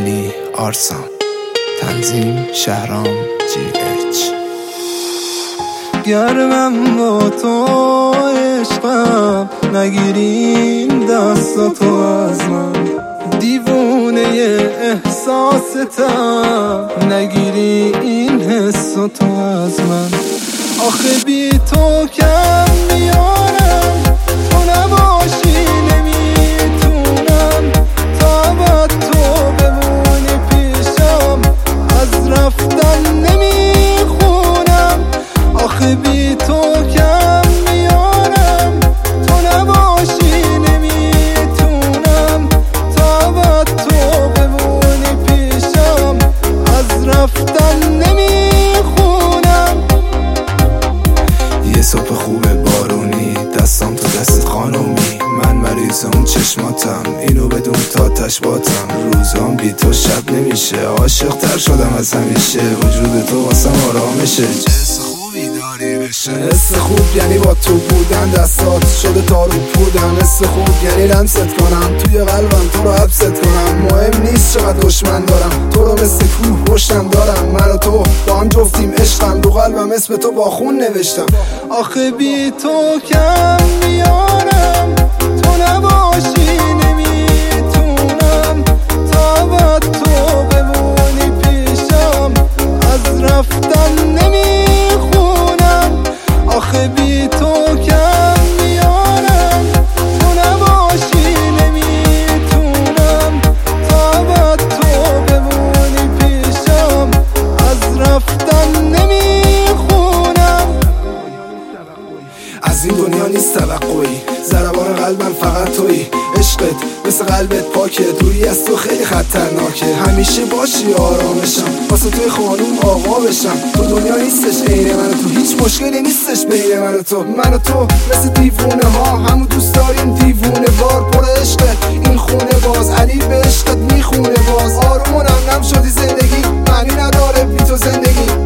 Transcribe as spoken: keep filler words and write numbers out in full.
علی آرسان، تنظیم شهرام جی اچ. گرمم با تو عشقم، نگیرین دستاتو از من، دیوونه احساستم، نگیری این حساتو از من. آخه بی تو کم میارم، تو نباشی نمیتونم، تا ابد تو بمونی پیشم، از رفتن نمیخونم. آخه بی تو کم میارم، تو نباشی نمیتونم، تا ابد تو بمونی پیشم، از رفتن نمیخونم. یه صبح خوب بارونی، دستام تو دست خانومی، من مریض اون چشماتم، اینو بدون تا تشباتم. روزام بی تو شب نمیشه، عاشق تر شدم از همیشه، وجود تو واسم آرامشه. حس خوبی داری بشه، حس خوب یعنی با تو بودن، دستات شده تارو بودن. حس خوب یعنی لمست کنم توی قلبم، تو رو حبست کنم. مهم نیست چقدر دشمن دارم، تو رو مثل کوه پشتم دارم. من و تو با هم جفتیم عشقم، رو قلبم اسم تو با خون نوشتم. آخه بی تو کم میارم، تو نباشی نمیتونم، تا ابد تو بمونی پیشم، از رفتن نمیخونم. آخه بی تو کم میارم، تو نباشی نمیتونم، تا ابد تو بمونی پیشم، از رفتن نمیخونم. از این دنیا نیست توقعی، ضربان قلبم فقط تویی. عشقت مثل قلبت پاکه، دوری از تو خیلی خطرناکه. همیشه باشی آرامشم، واسه توی خانوم آقا بشم. تو دنیا نیستش عین من و تو، هیچ مشکلی نیستش بین من و تو. من و تو مثل دیوونه ها، همو دوست داریم دیوونه وار. پر عشقت این خونه باز، علی به عشقت میخونه باز. آرومونم نم شدی زندگی، معنی نداره بی تو زندگی.